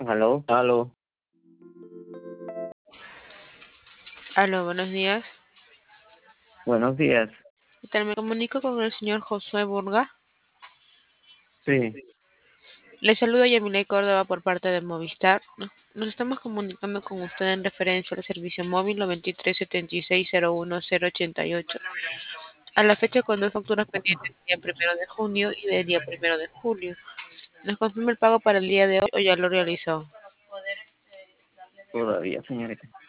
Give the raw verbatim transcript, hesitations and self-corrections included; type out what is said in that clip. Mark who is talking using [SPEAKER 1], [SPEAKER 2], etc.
[SPEAKER 1] Aló, aló,
[SPEAKER 2] Aló, buenos días.
[SPEAKER 1] buenos días.
[SPEAKER 2] ¿Qué tal? Me comunico con el señor Josué Burga.
[SPEAKER 1] Sí,
[SPEAKER 2] Le saludo Yamilei Córdoba por parte de Movistar. Nos nos estamos comunicando con usted en referencia al servicio móvil noventa y tres setenta y seis cero uno cero ochenta y ocho. A la fecha con dos facturas pendientes del día primero de junio y del día primero de julio. ¿Nos confirma el pago para el día de hoy o ya lo realizó?
[SPEAKER 1] todavía, señorita.